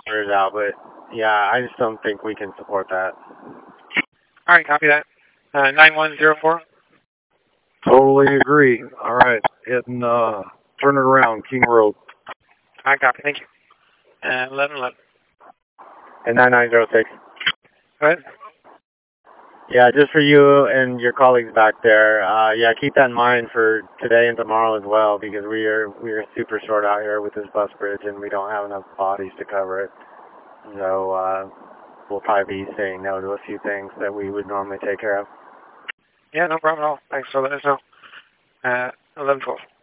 figure it out, but yeah, I just don't think we can support that. All right, copy that. 9104. Totally agree. All right, hitting, turn it around, King Road. All right, copy. Thank you. 1111. And 9906. Go ahead. Yeah, just for you and your colleagues back there. Yeah, keep that in mind for today and tomorrow as well, because we are super short out here with this bus bridge, and we don't have enough bodies to cover it. So we'll probably be saying no to a few things that we would normally take care of. Yeah, no problem at all. Thanks for letting us know. 1112.